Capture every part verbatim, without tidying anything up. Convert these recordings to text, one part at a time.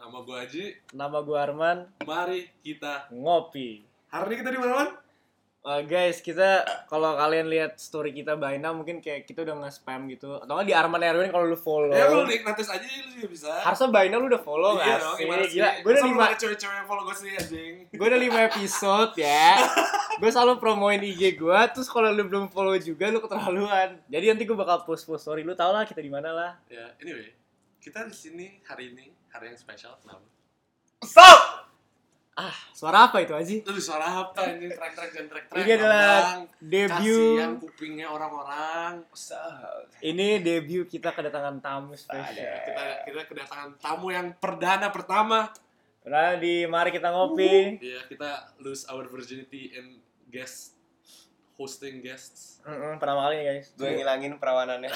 Nama gue Haji. Nama gue Arman. Mari kita ngopi. Hari ini kita di mana, Man? Uh, guys, kita kalau kalian lihat story kita by now mungkin kayak kita udah nge-spam gitu. Atau nggak di Arman Erwin kalau lu follow. Ya kalau di notice aja lu juga bisa. Harusnya by now lu udah follow iya nggak dong, sih? gimana sih? Gila, gue udah Masa lima. belum ada cewek-cewek yang follow gue sih anjing. Gue udah lima episode ya. Gue selalu promoin I G gue. Terus kalau lu belum follow juga lu keterlaluan. Jadi nanti gue bakal post-post story. Lu tau lah kita di mana lah. Ya, anyway, kita di sini hari ini hari yang spesial. Kenapa? Stop! Ah, suara apa itu Aji? Itu suara apa ini? Trek-trek dan trek-trek. Ini adalah debut. Kasihan kupingnya orang-orang. Ini debut kita kedatangan tamu spesial. Ya, kita kita kedatangan tamu yang perdana pertama. Karena di mari kita ngopi. Iya, kita lose our virginity and guest hosting guests. Mm-mm, pertama kali nih guys. Gue ngilangin perawanannya.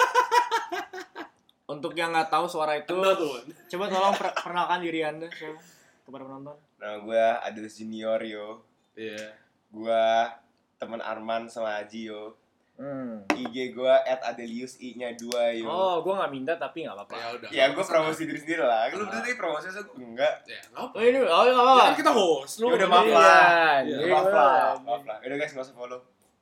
Untuk yang nggak tahu suara itu, Anda tuh, Man. coba tolong per- perkenalkan diri anda siapa? Kepada penonton. Nama gue Adus Junior yo. Iya. Gue teman Arman sama Aji yo. Hmm. I G gue at Adelius I-nya dua yo. Oh, gue nggak minta tapi nggak apa-apa. Ya udah. Ya gue promosi diri sendiri lah. Lu udah tadi promosi saya gue enggak. Ya, enggak apa. Oh ini, oh nggak Ya, apa-apa. kan kita host. Lu Ya udah, udah maaf milih. lah. Iya, Iya, jadi Maaf gua- lah, maaf lah. Udah guys nggak usah follow.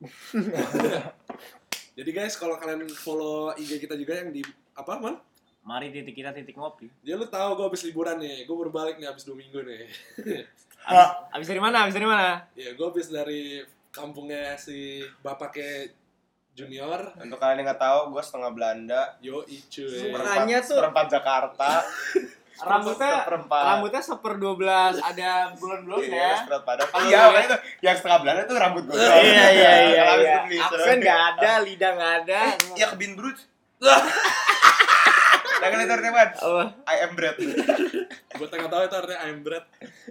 Jadi guys, kalau kalian follow I G kita juga yang di apa, Man? Mari titik kita titik ngopi. Ya lu tahu gue habis liburan nih. Gue baru balik nih habis dua minggu nih. Abis, abis dari mana? Abis dari mana? Ya, gue habis dari kampungnya si bapaknya Junior. Untuk kalian yang nggak tahu, gue setengah Belanda. Yo, cuy. Makanya tuh- seperempat Jakarta. Rambutnya, seperempat. rambutnya seper dua belas ada bulan-bulan Iya, ya. seperempat Padang. Kalau Iya, lihat- makanya tuh yang setengah Belanda tuh rambut gue. Iya iya iya. Kalau habis iya. itu beli, Aksen sekarang- nggak ada, lidah nggak ada. Ya kebin brut. Jangan lihat teman. Oh. I am bread. Gue tengah tahu itu artinya I'm bread.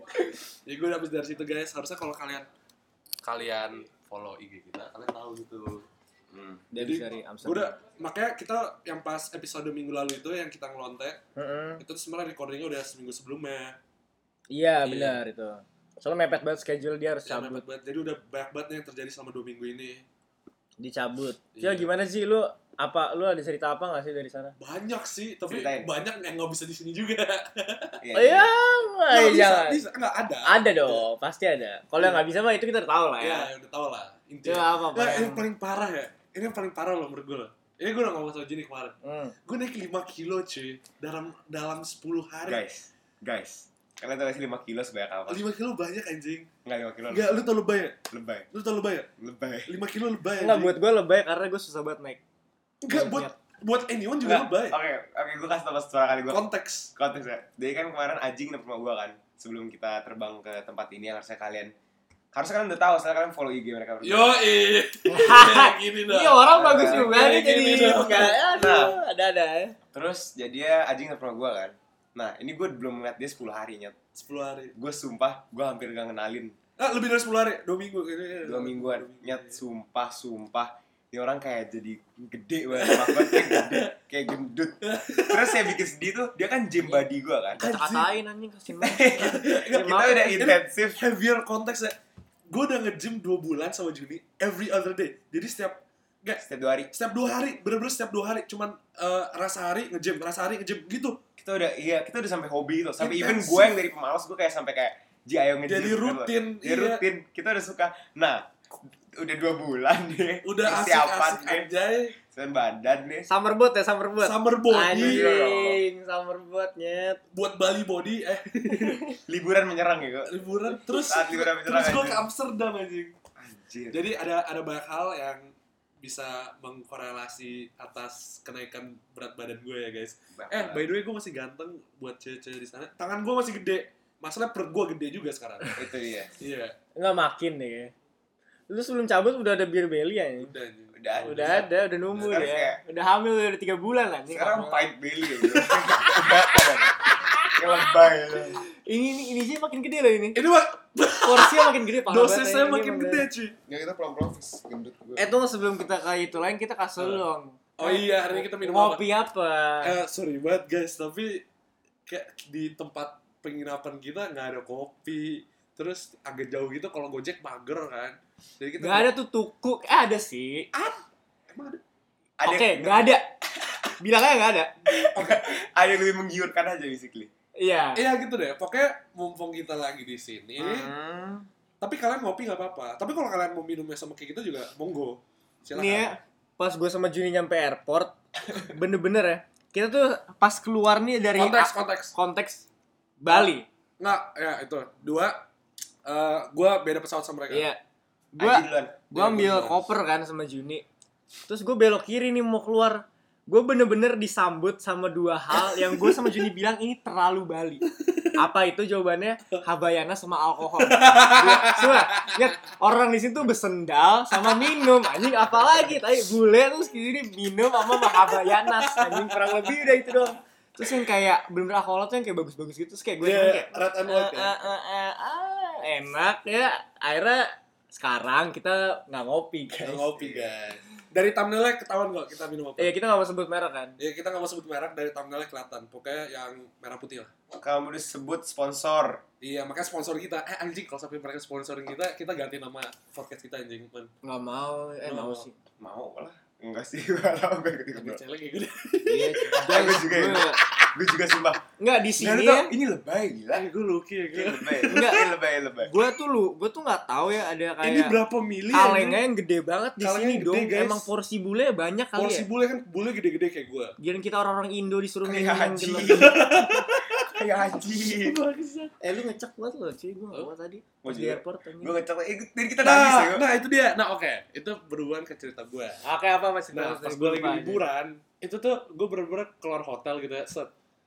Ya gue habis dari situ guys. Harusnya kalau kalian kalian follow I G kita, kalian tahu gitu. Hmm. Jadi Jadi dari gue Amsterdam. udah makanya kita yang pas episode minggu lalu itu yang kita ngelontek Heeh. itu sebenarnya recordingnya udah seminggu sebelumnya. Iya Iya. benar itu. Soalnya mepet banget schedule dia harus Ya, cabut, mepet banget. Jadi udah banyak banget nih yang terjadi selama dua minggu ini. dicabut. Iya. Ya gimana sih lu? Apa lu ada cerita apa nggak sih dari sana? Banyak sih, tapi Ceritain. banyak yang nggak bisa di sini juga. Iya. Oh iya, Nggak nggak bisa, jangan. bisa, nggak ada. Ada dong, pasti ada. Kalau yang nggak bisa mah itu kita udah tahu lah Ya, ya. udah tau lah. Coba Intinya. apa apa Nah, yang- yang paling parah ya. Ini yang paling parah loh menurut gue. Ini gue udah ngomong sama Jenny kemarin. Hmm. Gue naik lima kilo cuy dalam dalam sepuluh hari. Guys, guys. Kalian tahu gak sih lima kilo sebanyak apa? lima kilo banyak anjing. Enggak lima kilo. Enggak, lu tau lebay ya? Lebay. Lu tau lebay ya? Lebay. lima kilo lebay Enggak, anjing. buat gue lebay karena gue susah banget naik. Enggak, buat buat anyone juga Nggak, lebay. Oke, oke, gue kasih tau setelah kali gue Konteks. konteks ya. Jadi kan kemarin Aji nginep rumah gue kan sebelum kita terbang ke tempat ini yang harusnya kalian harusnya kalian udah tahu, soalnya kalian follow I G mereka berdua. Yo, eh. Gini dong. Ini orang Nah, bagus juga nih kayak jadi gini dong. enggak aduh, ada-ada ya. Terus jadi ya Aji nginep rumah gue kan. Nah, ini gue belum ngeliat dia sepuluh hari nyet. sepuluh hari. Gue sumpah, gue hampir gak kenalin. Ah, lebih dari sepuluh hari. dua minggu ini. Dua mingguan, nyet, sumpah, sumpah. Ini orang kayak jadi gede banget, maaf banget, kayak gede, kayak gendut. Terus saya bikin sedih tuh, dia kan gym body gue kan. Kata-katain anjing kasih banget. Kita udah intensif. Heavier konteks ya. Gue udah nge-gym dua bulan sama Juni every other day. Jadi setiap enggak Setiap dua hari. setiap dua hari, bener-bener setiap dua hari. Cuman eh, rasa hari nge-gym, rasa hari nge-gym gitu. Kita udah, iya, kita udah sampai hobi itu. Sampai even Intensif. gue yang dari pemalas, gue kayak sampai kayak Ji ayo nge-gym. Jadi gitu loh. rutin, Jadi iya. rutin, kita udah suka. Nah, udah dua bulan deh. Udah persiapan asik-asik deh. anjay. Seven badan nih. Summer boat ya, summer boat. Summer body. Anjing, summer boat nyet. Buat Bali body eh Liburan menyerang ya kok. liburan terus Saat liburan menyerang, terus gue anjing. ke Amsterdam anjing. Anjir. Jadi ada ada banyak hal yang bisa mengkorelasi atas kenaikan berat badan gue ya guys. Eh by the way gue masih ganteng buat cewek-cewek di sana. Tangan gue masih gede. Masalahnya perut gue gede juga sekarang. Itu dia. Iya. Enggak makin deh. Lu sebelum cabut udah ada beer belly ya? Udah anjing. Udah. Udah ada, udah numbuh Sekarang ya. kayak- Udah hamil udah tiga bulan lah. Sekarang pint belly ya bro. Kebatan. Kayak lebay. Ini ini ini aja makin gede loh ini. Ini mah Porsinya makin gede parah dosis banget, saya ini makin emang gede dah. cuy. Ya kita pelan-pelan gendut gue. Eh tunggu sebelum kita ke itu lain kita kasih dulu dong. Oh iya, hari ini kita minum apa? Ngopi apa? Eh sorry banget guys, tapi kayak di tempat penginapan kita nggak ada kopi. Terus agak jauh gitu kalau Gojek mager kan. Jadi kita Gak ada tuh tuku. Eh ada sih. Emang ada? Ada Oke, gak ada. Bilangnya gak ada. ada yang lebih menggiurkan aja basically. Iya. Iya gitu deh. Pokoknya mumpung kita lagi di sini, Hmm. tapi kalian ngopi nggak apa-apa. Tapi kalau kalian mau minumnya sama kayak gitu juga monggo. Silakan. Nih ya, pas gue sama Juni nyampe airport, bener-bener ya, kita tuh pas keluar nih dari Konteks, konteks. konteks Bali. Nggak, ya itu. Dua, uh, gue beda pesawat sama mereka. Iya. Gue Aji duluan. gue ambil koper kan sama Juni. Terus gue belok kiri nih mau keluar. Gue bener-bener disambut sama dua hal yang gue sama Juni bilang ini terlalu Bali. Apa itu jawabannya? Habayana sama alkohol. Coba, lihat orang di situ bersendal sama minum. Anjing apalagi? Tadi bule terus gini minum sama Habayanas. Anjing kurang lebih udah itu doang. Terus yang kayak bener-bener alkohol tuh yang kayak bagus-bagus gitu. Terus kayak gue Iya, kayak red and white "Ah, ya. ah, ah, ah, enak ya. Akhirnya sekarang kita nggak ngopi guys. Nggak ngopi guys. Dari thumbnailnya ketahuan kok kita minum apa. Iya kita nggak mau sebut merek kan. Ya kita nggak mau sebut merek, dari thumbnailnya kelihatan. Pokoknya yang merah putih lah. Kamu disebut sponsor. Iya, makanya sponsor kita. Eh anjing, kalau sampai mereka sponsorin kita, kita ganti nama podcast kita anjing. Man. Nggak mau, eh Nggak mau mau. sih. Mau lah. Enggak sih, gua tau gue ikut Ambil celeng kayak gitu. Iya, Gue juga ya. Gue juga sumpah. Nggak di Nggak, sini lu ya. tau, ini lebay gila. Eh, gue luki ya Ini gue. lebay. Enggak. Ini lebay, lebay. Gue tuh lu, gue tuh nggak tahu ya ada kayak Ini berapa mili kalengnya yang gede banget di Kalengnya sini gede, dong. guys. Emang porsi bule banyak kali Porsi ya. bule kan, bule gede-gede kayak gue. Giliran kita orang-orang Indo disuruh Kayak minum haji. gitu. Kayak haji. Eh lu ngecek banget loh cuy, gue nggak mau tadi. Gua Pas di juga. airport tanya. Gue ngecek, eh dari kita nangis ya. Nah, nah itu dia. Nah oke, itu berhubungan ke cerita gue. Oke apa masih Nah, pas gue lagi liburan, itu tuh gue bener-bener keluar hotel gitu ya, set.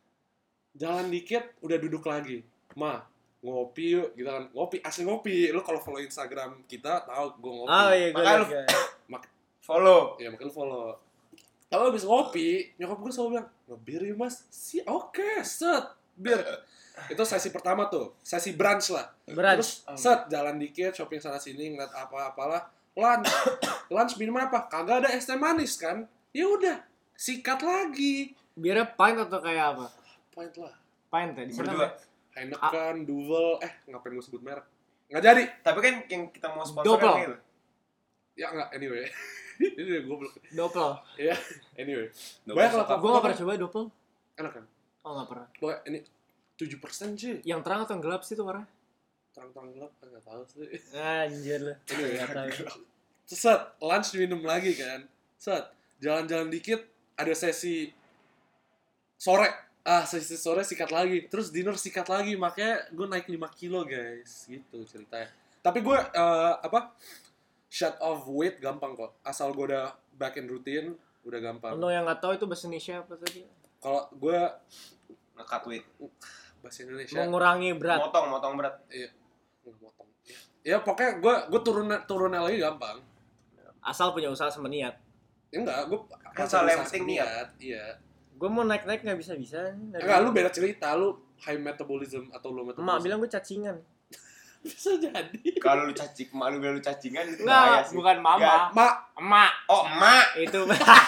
Jalan dikit, udah duduk lagi. Ma, ngopi yuk, gitu kan. Ngopi, asli ngopi. Lu kalau follow Instagram kita, tahu gue ngopi. Oh iya gue Makanya liat, lu- guys. Follow. Ya makanya lu follow. Kalau habis ngopi, nyokap gue selalu bilang, ngebir ya mas? Si oke, set, bir. Itu sesi pertama tuh, sesi brunch lah. Brunch. Terus set, jalan dikit, shopping sana sini, ngeliat apa-apalah. Lunch, lunch minum apa? Kagak ada es teh manis kan? Ya udah, sikat lagi. Biarnya pint atau kayak apa? Pint lah. Pint ya di sana. Berdua. apa? Heineken, Duvel, eh ngapain gue sebut merek? Nggak jadi. Tapi kan yang kita mau sponsor Double. kan itu. Ya nggak, anyway. Ini gue belum. Doppel. Ya, anyway. Double Banyak lah, sokap. Gue nggak pernah coba doppel. Enak kan? Oh nggak pernah. Pokoknya ini tujuh persen sih. Yang terang atau yang gelap sih tuh warnanya? Terang-terang gelap, nggak tahu sih. Anjir lah. Anyway, Nggak tahu. Terus set, lunch minum lagi kan. Set, jalan-jalan dikit, ada sesi sore. Ah, sesi sore sikat lagi. Terus dinner sikat lagi. Makanya gue naik lima kilo guys. Gitu ceritanya. Tapi gue, eh, apa, shut off weight gampang kok. Asal gue udah back in routine, udah gampang. Untuk yang nggak tahu itu bahasa Indonesia apa tadi? Kalau gue, Ngekat weight. bahasa Indonesia, Mengurangi berat. Motong, motong berat. iya. Nggak motong. Iya. Ya pokoknya gue, gue turun, turunnya lagi gampang. Asal punya usaha sama niat. Ya enggak, gue Asal yang penting niat. Iya. Gue mau naik-naik nggak bisa-bisa. Enggak, lu beda cerita, lu high metabolism atau low metabolism. Emak bilang gue cacingan. Bisa jadi. Kalau lu cacing, mak lu bilang lu cacingan itu Nggak, bahaya sih. bukan mama. Nggak. Mak, Emak. Oh, emak. Itu.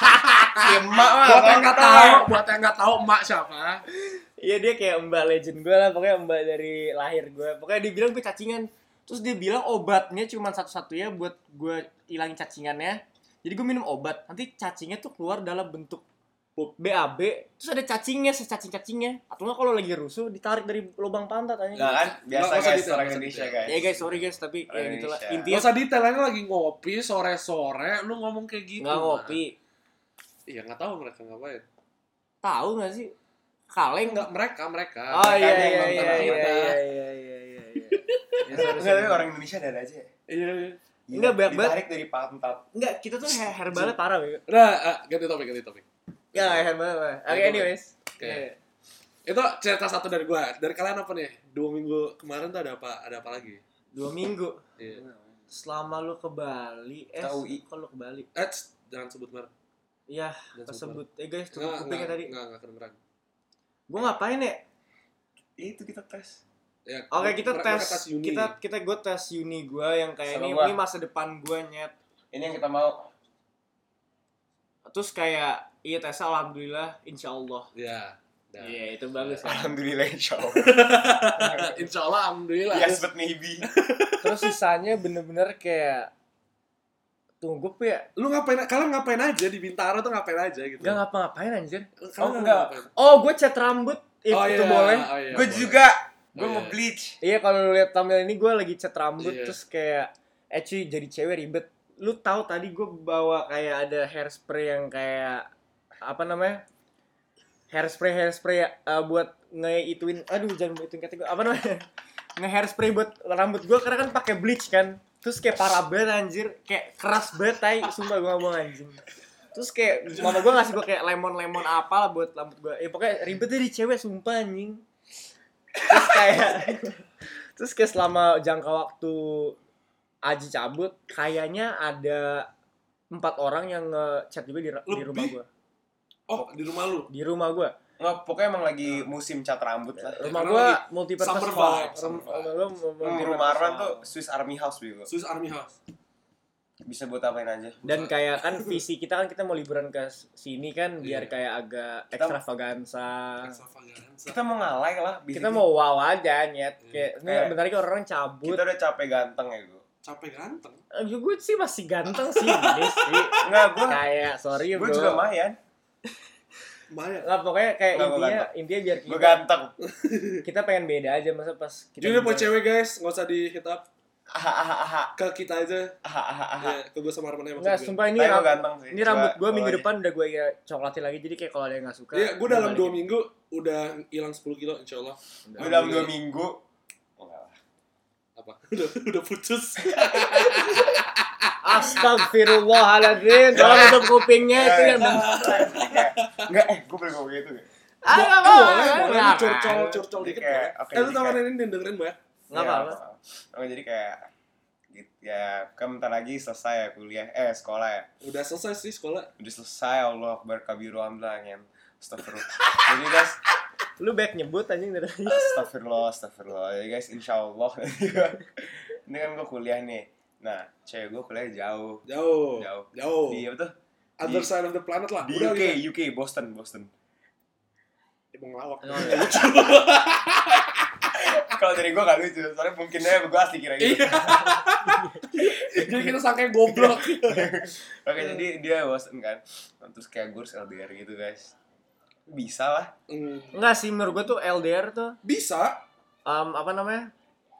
Si emak mah. buat yang nggak kontol. tahu, buat yang nggak tahu emak siapa? Iya dia kayak mbak legend gue lah. Pokoknya mbak dari lahir gue. Pokoknya dia bilang gue cacingan. Terus dia bilang obatnya cuma satu-satunya buat gue hilangin cacingannya. Jadi gue minum obat. Nanti cacingnya tuh keluar dalam bentuk B A B. Terus ada cacingnya, secacing-cacingnya. Atau nggak kalau lagi rusuh ditarik dari lubang pantat aja. Nah kan, biasa Nggak usah guys, detail, orang nggak usah Indonesia detail. guys. Ya guys, sorry guys, tapi ya Orang gitulah. Indonesia. Gak Intinya usah detailnya lagi ngopi sore-sore, lu ngomong kayak gitu. nggak Mak. ngopi. Iya nggak tahu mereka ngapain. Tahu nggak sih? Kaleng. Enggak mereka mereka. Oh iya Mereka iya yang iya nonton iya kita. iya iya iya iya. Ya, sorry, Enggak, sorry. tapi orang Indonesia ada aja ya. Iya iya. Gila, Enggak, banyak banget. ditarik dari pantat. Enggak, kita tuh he- herbalnya parah, Bego. Nah, uh, ganti topik, ganti topik. Ya, herbalnya parah. Oke, Ganti anyways. Oke. Iya. Itu cerita satu dari gua. Dari kalian apa nih? Dua minggu kemarin tuh ada apa? Ada apa lagi? Dua minggu. Iya. Selama lu ke Bali, eh, Tahu, I. kalau ke Bali. Eh, tss, jangan sebut merek. Iya, Jangan tersebut. Eh guys, tuh Enggak, kupingnya enggak, tadi. enggak, enggak kedengeran. Gua ngapain ya? Itu kita tes. Ya, Oke, kita mereka tes. uni. Kita kita gue tes uni gua yang kayak Sama ini, gua. ini masa depan gua nyet. Ini yang kita mau. Terus kayak iya tes alhamdulillah insyaallah. Ya. dah. Iya, itu bagus kan. Alhamdulillah insyaallah. Insya Allah, alhamdulillah. Yes, but maybe. Terus sisanya bener-bener kayak tunggu ya. Lu ngapain? Kalian ngapain aja di Bintaro tuh ngapain aja gitu? Gak ngapa-ngapain anjir. Kalian Oh, nggak enggak. ngapain? Oh, gue cat rambut if Oh, itu iya. boleh. Oh, iya, Gue boleh. juga, gue Oh, iya. mau bleach. Iya kalau lu lihat thumbnail ini gue lagi cat rambut Iya. terus kayak eh cuy jadi cewek ribet. Lu tahu tadi gue bawa kayak ada hairspray yang kayak apa namanya? Hairspray hairspray uh, buat ngeituin aduh jangan ituin kata gue apa namanya? Nge-hairspray buat rambut gue karena kan pakai bleach kan. Terus kayak parah banget anjir, kayak keras banget tai, sumpah gue ngomong anjing. Terus kayak mama gue ngasih gue kayak lemon-lemon apa lah buat rambut gue. Eh pokoknya ribet deh di cewek sumpah anjing. Terus kayak terus kayak selama jangka waktu Aji cabut, kayaknya ada empat orang yang nge-chat juga di, di rumah Lebih? gue. Oh, di rumah lu. Di rumah gue. Nggak, pokoknya emang lagi musim cat rambut lah. Rumah karena gue lagi multi-purpose summer hall. vibe, summer Rumah vibe. gue Hmm, multi-purpose rumah Arman hall. tuh Swiss Army House bego. Swiss Army House. Bisa buat apain aja. Dan kayak kan visi kita kan kita mau liburan ke sini kan biar Iya. kayak agak Kita- ekstravaganza. Extravaganza. Kita mau ngalay lah. Kita mau wow aja nyet. Kayak ini Eh, bentar lagi orang cabut. Kita udah capek ganteng ya gue. capek ganteng. Eh, gue sih masih ganteng sih ini sih. Enggak, gue Kayak sorry gue bro. juga lumayan. Lumayan. Nggak, pokoknya kayak Nggak, gua intinya intinya biar Gue kita ganteng. kita pengen beda aja masa pas kita Jadi buat liburan. cewek guys, nggak usah di hit up Aha aha aha. ke kita aja. Aha aha aha. Ya, ke gue sama Arman aja Enggak, maksud gue. sumpah ini Tapi gua rambut ganteng sih. ini Coba rambut gue minggu bawa depan udah gue ya coklatin lagi jadi kayak kalau ada yang nggak suka. Iya, gue dalam balikin. dua minggu udah hilang sepuluh kilo insya Allah. Udah. Gue dalam dua minggu. Enggak lah. Apa? udah udah putus. Astagfirullahaladzim, tolong tutup kupingnya itu yang Enggak, eh gue boleh ngomong gitu gak? Ah, nggak Boleh, apa-apa. boleh, Nggak curcol, apa-apa. curcol Jadi dikit. kayak- boleh. oke, Eh, lu jadi tawarin kayak- ini dengerin banyak. Nggak Ya, apa-apa. Oke, jadi kayak gitu ya, kan bentar lagi selesai ya kuliah, eh sekolah ya. Udah selesai sih sekolah. Udah selesai, Allah akbar kabiru amlah ya. Astagfirullah. Jadi guys, Lu baik nyebut anjing dari tadi. astagfirullah, astagfirullah. Jadi guys, insyaallah ini kan gue kuliah nih. Nah, cewek gue kuliah jauh. Jauh. Jauh. Jauh. Di apa tuh? Other Di- side of the planet lah. Di Udah U K, gitu. U K, Boston, Boston. Emang ngelawak. Oh, iya. Kalau dari gue gak lucu, soalnya mungkin aja gue asli kira gitu. Iya. Jadi kita sangka goblok. Oke, jadi dia Boston kan. Terus kayak gue harus L D R gitu guys. Bisa lah. Hmm. Enggak sih menurut gue tuh L D R tuh Bisa. um, apa namanya?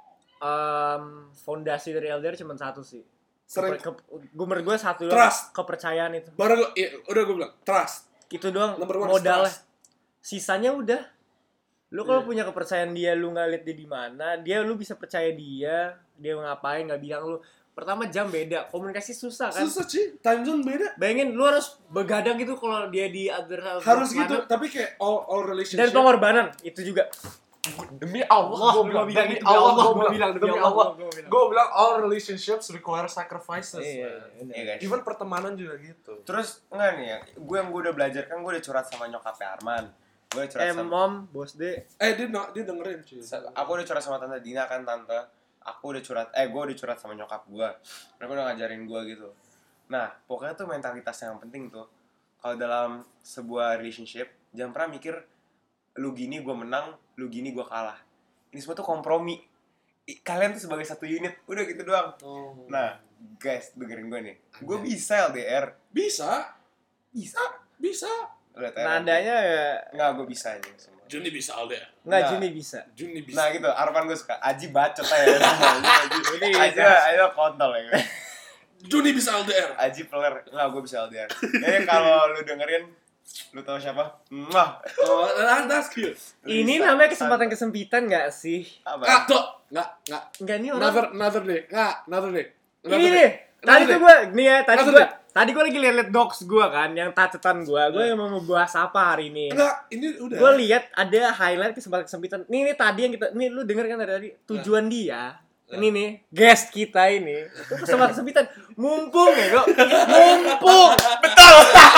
Um, fondasi dari L D R cuma satu sih. Sering Keper, ke, gue menurut gue satu doang, Trust. kepercayaan itu. baru gua, iya, udah gue bilang trust. Itu doang Number one is modalnya. trust. Sisanya udah. Lu kalau Iya. punya kepercayaan dia, lu nggak lihat dia di mana, dia lu bisa percaya dia, dia ngapain nggak bilang lu. Pertama jam beda, komunikasi susah kan. Susah sih, time zone beda. Bayangin lu harus begadang gitu kalau dia di other Harus mana. gitu, tapi kayak all all Dan relationship. pengorbanan itu juga. Demi Allah, gua gue bilang, bilang, demi demi Allah, Allah, gua gue bilang, bilang, demi demi Allah, Allah, gua bilang. gue bilang all relationships require sacrifices. Iya, man. Iya guys. Even pertemanan juga gitu. Terus enggak nih ya, gue yang gue udah belajar kan gue udah curhat sama nyokapnya Arman. Gue udah curhat Eh sama mom, bos de. Eh dia no, dia dengerin cuy. aku udah curhat sama tante Dina kan tante. Aku udah curhat, eh gue udah curhat sama nyokap gue. Mereka udah ngajarin gue gitu. Nah, pokoknya tuh mentalitas yang penting tuh. Kalau dalam sebuah relationship, jangan pernah mikir lu gini gue menang, lu gini gue kalah. Ini semua tuh kompromi. I- Kalian tuh sebagai satu unit, udah gitu doang. Oh. Nah, guys, dengerin gue nih. Gue bisa L D R. Bisa, Bisa. bisa. Udah T R. Nadanya ya Enggak, gue bisa aja semua. Juni bisa Alde. nggak Nggak. Juni bisa. Juni bisa. Nah gitu, Arman gue suka. Aji bacot aja. Aji, Jadi, Aji, Aji kontol ya. Juni bisa L D R. Aji peler. Enggak, gue bisa L D R. Jadi kalau lu dengerin, lu tahu siapa? Mwah. Oh, nah, that's cute. Ini Bisa. namanya kesempatan kesempitan nggak sih? Apa? Enggak, tuh. Enggak, enggak. Enggak nih orang. Another another day. Enggak, another day. Ini Another nih. day. Tadi Another tuh day. gue, nih ya, tadi Another gue, day. tadi gue lagi liat-liat docs gue kan, yang catatan gue, gue yang mau bahas apa hari ini. Enggak, ini udah. Gue lihat ada highlight kesempatan kesempitan. Nih, ini tadi yang kita, nih lu denger kan dari tadi tujuan dia. Ini nih, guest kita ini. Itu kesempatan kesempitan. Mumpung ya, kok. Mumpung. Betul.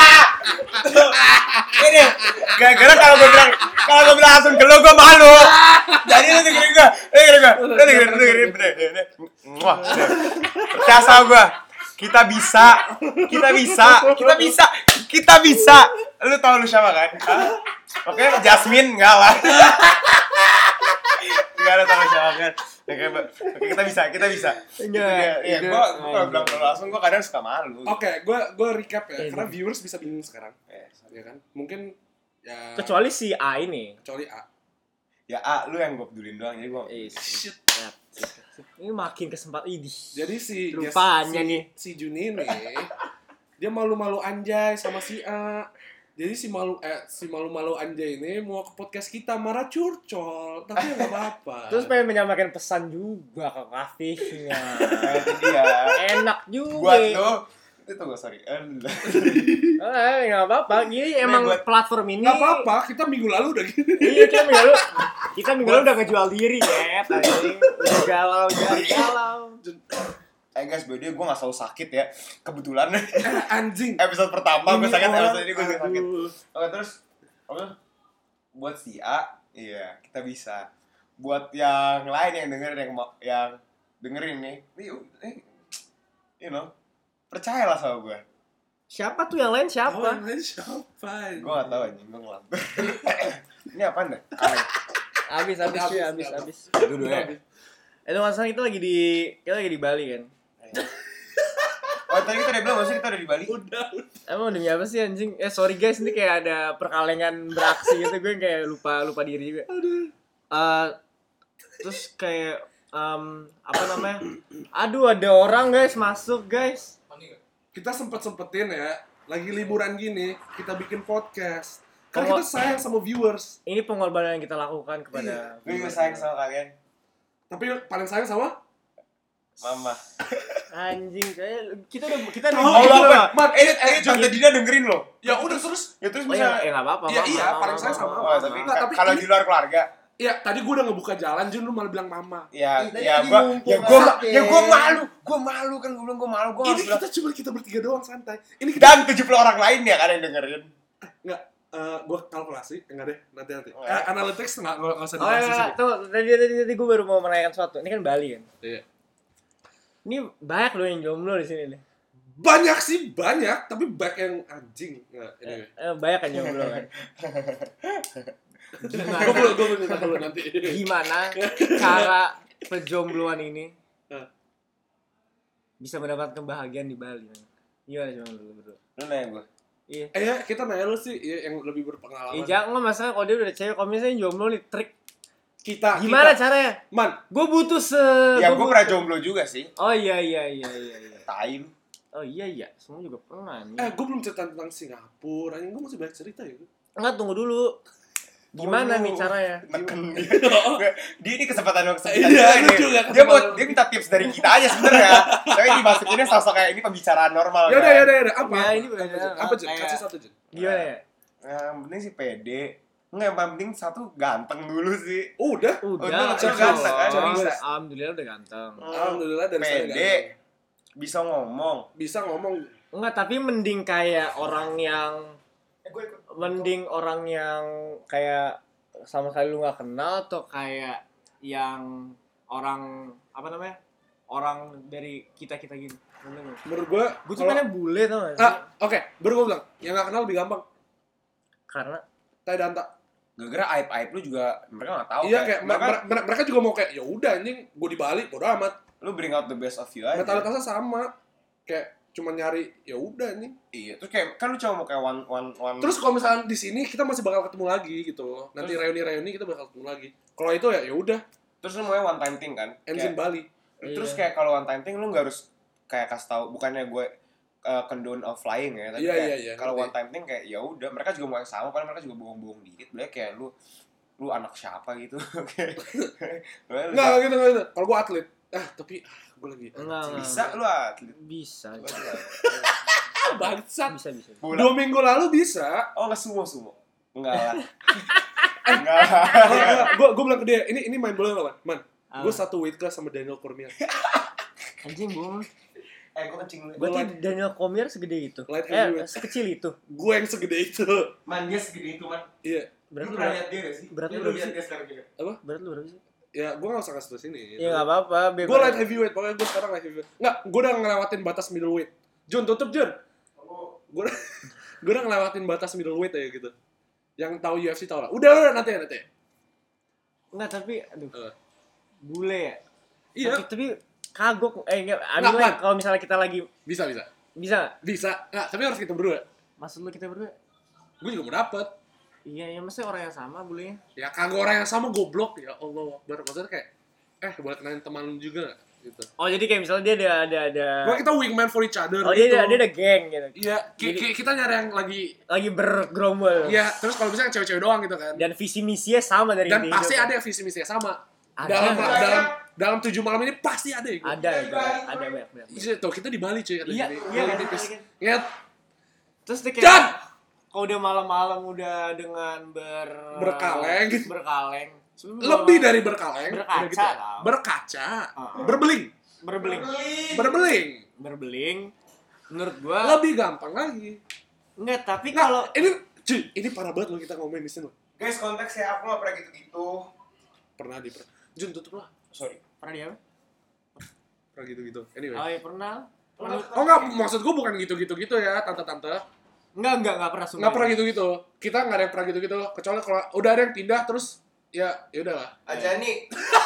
Ini gara-gara kalau gue bilang kalau gue bilang langsung ke lu gue malu. Jadi lu dengerin gue, lu dengerin gue, lu dengerin, lu dengerin bener, bener. Wah, percaya sama gue. Kita bisa, kita bisa, kita bisa, kita bisa. Lu tau lu siapa kan? Hah? Oke, Jasmine enggak lah. Enggak ada tau lu siapa kan? Oke, oke, kita bisa, kita bisa. Enggak, Iya, itu- gue kalau bilang ke lu langsung gue kadang suka malu. Oke, gue gue recap ya, Iya. karena viewers bisa bingung sekarang, Eh, ya kan? Mungkin ya Kecuali si A ini. kecuali A. Ya A, lu yang gue pedulin doang, jadi gue Eh, Shit. siap. Ini makin kesempatan ini. Jadi si Rupanya si, nih. si Juni nih dia malu-malu anjay sama si A. Jadi si malu eh si malu-malu anjay ini mau ke podcast kita marah curcol, tapi ya nggak apa-apa. Terus pengen menyampaikan pesan juga ke Kafishnya. Nah, itu dia. Enak juga. Buat lo, itu tunggu sorry. Eh, Eh, nggak apa-apa. Gini emang buat- platform ini. Nggak apa-apa, kita minggu lalu udah gini. Iya, kita minggu lalu. Kita minggu lalu udah ngejual diri ya. Tadi udah galau, jadi galau. Eh guys, by the way gue gak selalu sakit ya. Kebetulan Eh, anjing. episode pertama gue Ini sakit, orang- episode ini gue sakit. aduh. Oke terus apa? Buat si A, iya kita bisa. Buat yang lain yang dengerin yang mau- yang dengerin nih, nih, eh, you know, percayalah sama gue. Siapa tuh yang lain Oh, siapa? yang lain siapa? Gue gak tahu anjing, gue ngelamp. Ini apaan dah? Kaleng. Habis, habis, Habis, cuy, habis, habis. habis. Dulu ya. Itu masalah kita lagi di kita lagi di Bali kan. Oh tadi kita udah bilang masih kita udah di Bali. Udah, udah. Emang demi apa sih anjing? Eh sorry guys, ini kayak ada perkalengan beraksi gitu, gue kayak lupa lupa diri juga. Eh terus kayak em, apa namanya? Aduh ada orang guys masuk guys. Kita sempet-sempetin ya, lagi liburan gini, kita bikin podcast. Karena Pengor- kita sayang sama viewers. Ini pengorbanan yang kita lakukan kepada. Gue juga sayang sama kalian. Tapi paling sayang sama Mama. Anjing kayak kita udah kita Oh, udah Allah, gitu loh. Mat, eh, eh, Tante Dina dengerin loh. ya udah terus. Ya terus Oh, bisa. ya, ya nggak apa-apa. Ya Mama, iya, mama, paling mama, sayang sama mama. Oh, tapi Nggak, tapi kalau ini- di luar keluarga, Ya tadi gue udah ngebuka jalan, Jun lu malah bilang mama. ya, Ih, tadi ya lagi gua, ngumpul ya gua, sakit. ya gua malu, gua malu kan gua bilang gua malu, gua Ini harus bilang. kita cuma kita bertiga doang santai. Ini kita Dan tujuh puluh orang lain ya kan yang dengerin. enggak eh gue kalkulasi, enggak deh, nanti nanti. Oh, Eh, ya. analytics enggak enggak usah Oh dibahas ya, di sini. tuh tadi tadi tadi gue baru mau menanyakan sesuatu. Ini kan Bali kan. Iya. Ini banyak loh yang jomblo di sini nih. Banyak sih, banyak, tapi banyak yang anjing. Enggak, anyway. Eh, banyak kan jomblo kan. Gue belum gue belum minta dulu nanti. Gimana cara pejombloan ini Hah. bisa mendapatkan kebahagiaan di Bali? Man? Gimana coba lu berdua? Lu nanya gua. Iya. Eh ya, kita nanya lu sih ya, yang lebih berpengalaman. Iya, jangan nggak masalah kalau dia udah cewek, kalau misalnya jomblo nih trik. Kita Gimana kita. caranya? Man, Gue butuh se. Ya gua gua pernah jomblo juga sih. Oh iya iya iya iya iya. Tai lu. Oh iya iya, semua juga pernah nih. eh gue belum cerita tentang Singapura. Anjing gue masih banyak cerita ya. Enggak, tunggu dulu. Gimana Tunggu nih dulu. caranya? Neken. Dia ini kesempatan lo kesempatan Iya, juga lu nih. juga Dia mau kesempatan. dia minta tips dari kita aja sebenarnya. Tapi dimasukinnya sosok kayak ini pembicaraan normal. Ya udah kan? ya udah ya udah. Apa? Ya, ini apa, benar- Jun? Apa Jun? kayak- Kasih satu Jun. Gimana ya? Yang penting sih pede. Enggak, yang paling penting satu ganteng dulu sih. Oh, udah. Udah, Udah, insya ganteng kan, Allah. bisa. Alhamdulillah udah ganteng. Alhamdulillah dari saya Pede. ganteng. Bisa ngomong. Bisa ngomong. Enggak, tapi mending kayak orang yang mending orang yang kayak sama sekali lu nggak kenal atau kayak yang orang apa namanya? Orang dari kita-kita gini. Bener nggak? Menurut gue Gue tuh pengen bule tau gak sih? Ah, oke, baru gue bilang, yang gak kenal lebih gampang. Karena Tai Danta. Gara-gara aib-aib lu juga mereka nggak tahu. Iya kayak mereka, mer- mer- mereka juga mau kayak ya udah anjing, gue di Bali, bodo amat. lu bring out the best of you aja. Mentalitasnya sama. Kayak cuma nyari ya udah anjing. Iya, terus kayak kan lu cuma mau kayak one one one. Terus kalau misalnya di sini kita masih bakal ketemu lagi gitu. Nanti Terus- reuni-reuni kita bakal ketemu lagi. Kalau itu ya ya udah, terus lu maunya one time thing kan? ends in Kayak- Bali. Terus Iya. kayak kalau one time thing lu nggak harus kayak kasih tahu, bukannya gue uh, condone of flying ya, tapi Iya, kayak iya, iya, kalau ngerti. one time thing kayak ya udah mereka juga mau yang sama, padahal mereka juga bohong-bohong dikit, boleh kayak lu lu anak siapa gitu. Kayak- Boleh lu- Enggak gitu enggak gitu. Kalau gue atlet, ah tapi ah, gue lagi Enggak, enggak. bisa lu atlet. bisa. ah, bangsat. Bisa bisa. Bola. Dua minggu lalu bisa. Oh nggak sumo sumo. Enggak lah. Enggak lah. Gue gue bilang ke dia, ini ini main bola nggak man? Man, Ah. gue satu weight class sama Daniel Cormier. Anjing bohong. Eh gue kencing lu. Berarti Daniel Cormier segede itu. Light Eh, heavyweight. sekecil itu. Gue yang segede itu. Man dia segede itu man. Iya. Berarti Lu lu pernah berapa? lihat dia gak sih? Berat Ya, lu lu berapa lihat sih? dia sekarang juga. Berat lu berapa sih? Ya, gue gak usah kasih terus ini. Ya enggak apa-apa, bebas. Gue light heavyweight, pokoknya gue sekarang light heavyweight. Nggak, gue udah ngelewatin batas middleweight. Jun, tutup Jun. Gue udah, gue udah ngelewatin batas middleweight ya gitu. Yang tahu U F C tau lah. Udah, udah nanti ya nanti. Enggak, tapi aduh. Eh. Bule ya. Iya, Tapi, tapi kagok eh enggak, Nggak, ambil Man. kalau misalnya kita lagi bisa bisa. bisa. Bisa. Nggak, tapi harus kita berdua. Maksud lu kita berdua? Gue juga mau dapet. Iya, ya mesti orang yang sama bulenya. Ya kagak orang yang sama goblok ya Allah Akbar. Maksudnya kayak eh boleh kenalin teman lu juga gak? Gitu. Oh jadi kayak misalnya dia ada ada ada. Wah kita wingman for each other Oh gitu. dia ada, dia ada geng gitu. Iya, ki- ki- kita nyari yang lagi Lagi bergerombol. iya, terus kalau misalnya cewek-cewek doang gitu kan. Dan visi misinya sama dari Dan inti pasti hidup. ada yang visi misinya sama. Ada. Dalam Ada. dalam dalam tujuh malam ini pasti ada ya. Ada ya, ada banyak banyak. Iya, tuh kita di Bali cuy kata Iya, gini. iya, Bali kan, tipis. iya, kan. Ingat, Terus dia Dan! kayak kalau udah malam-malam udah dengan ber Berkaleng. berkaleng. Lebih dari berkaleng. Berkaca, udah gitu ya. tau. Berkaca. Uh-uh. Berbeling. berbeling. Berbeling. Berbeling. Menurut gua Lebih gampang lagi. enggak, tapi Nah, kalau ini cuy, ini parah banget loh kita ngomongin di sini loh. Guys, konteks ya aku nggak pernah gitu-gitu. Pernah di per- Jun tutup lah. Sorry. pernah dia apa? Pernah gitu-gitu. Anyway. Oh iya pernah. Pernah. Oh enggak, maksud gue bukan gitu-gitu gitu ya, tante-tante. Enggak, enggak, enggak pernah sumpah. Enggak pernah gitu-gitu. Kita enggak ada yang pernah gitu-gitu. Kecuali kalau udah ada yang pindah terus ya ya udahlah. Aja nih.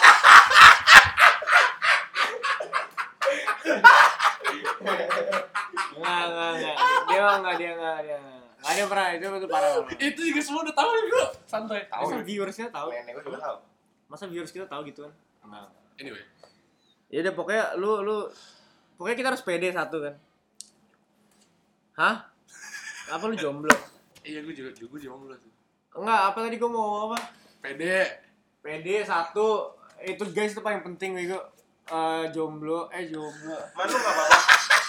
Enggak, enggak, enggak. Dia mah enggak, dia enggak, dia enggak. Enggak ada yang pernah, itu itu parah. Itu juga semua udah tahu juga. Santai. Tahu. Masa viewersnya tahu? Nenek gue juga tahu. Masa viewers kita tahu gitu kan? Enggak. Anyway. Ya udah pokoknya lu lu pokoknya kita harus pede satu kan. Hah? Apa lu jomblo? Iya gue juga gue jomblo sih. Enggak, apa tadi gua mau ngomong apa? Pede. Pede satu. Itu guys itu paling penting bego. Eh jomblo, eh jomblo. Man lu nggak apa-apa.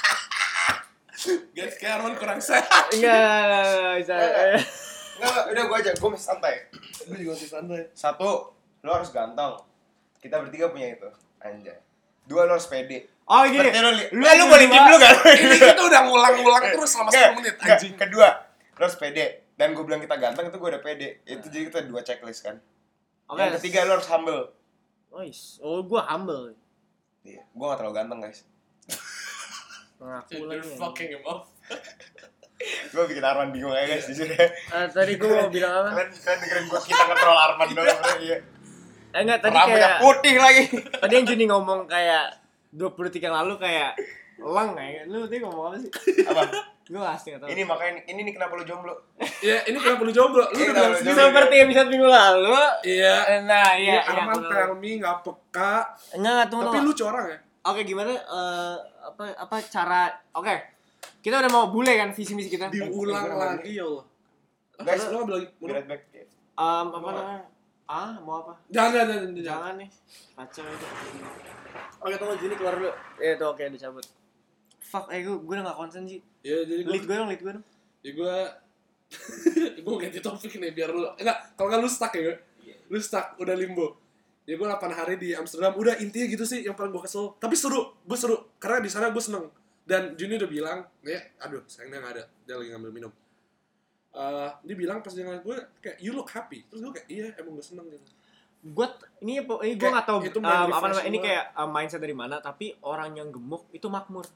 Guys, kayak Arman kurang sehat. Enggak, bisa. Enggak, enggak, udah gue aja, gue masih santai. Gue juga masih santai. Satu, lo harus ganteng. Kita bertiga punya itu, anjay. Dua, lo harus pede. Oh gini. Berarti lo, li- Lu, eh, lu boleh diem dulu kan? Ini kita udah ngulang-ngulang terus selama Nggak, sepuluh menit nggak. anjing. Kedua, lo harus pede. Dan gue bilang kita ganteng itu gue udah pede. Itu jadi kita dua checklist kan. Oke. Yang ketiga lo harus humble. Oh, is- oh gua humble. Iya, gue gak terlalu ganteng guys. Mengaku You're lagi. ya. fucking him off. Gue bikin Arman bingung aja guys, jujur ya. Eh, tadi gua mau bilang apa? Kalian, kalian dengerin gue kita nge-troll Arman doang. Iya. Eh enggak, tadi Rambutnya kayak putih lagi. tadi yang Juni ngomong kayak dua puluh detik yang lalu kayak leng kayak lu tadi ngomong apa sih? Apa? Gua asli enggak tahu. Ini makanya, ini nih kenapa lo jomblo. Ya, ini kenapa lu jomblo? Lu Ini udah kenapa bilang lu sendiri. jomblo? Seperti episode minggu lalu. Iya. Eh, Nah, Iya, iya, iya. Arman bener. tell me enggak peka. Enggak, enggak, tunggu, Tapi tunggu. lu corang ya? Oke, gimana eh, apa apa cara Oke. Kita udah mau bule kan visi misi kita. Diulang Eh, gua lagi ya Allah. Guys, Guys, lu nggak bilang Be right back. Em, apa namanya? Ah, mau apa? Jangan, jangan, jangan, jangan. Jangan nih. Kacau itu. Oke, tunggu Juni keluar dulu. Eh, itu oke dicabut. Fuck, eh gue gue udah gak konsen sih. Ya, jadi gue, Lead gue dong, lead gue dong. ya gue, gue ganti topik nih biar lu, enggak, kalau nggak lu stuck ya gue, lu stuck, udah limbo. Ya gue delapan hari di Amsterdam, udah intinya gitu sih yang paling gue kesel. Tapi seru, gue seru, karena di sana gue seneng. Dan Juni udah bilang, ya, aduh, sayangnya nggak ada, dia lagi ngambil minum. Uh, dia bilang pas dia ngeliat gue, kayak, you look happy. Terus gue kayak, iya, emang gue seneng gitu. Gue ini apa ini gue Kayak nggak tahu itu um, main apa namanya refreshing ini banget. kayak um, mindset dari mana tapi orang yang gemuk itu makmur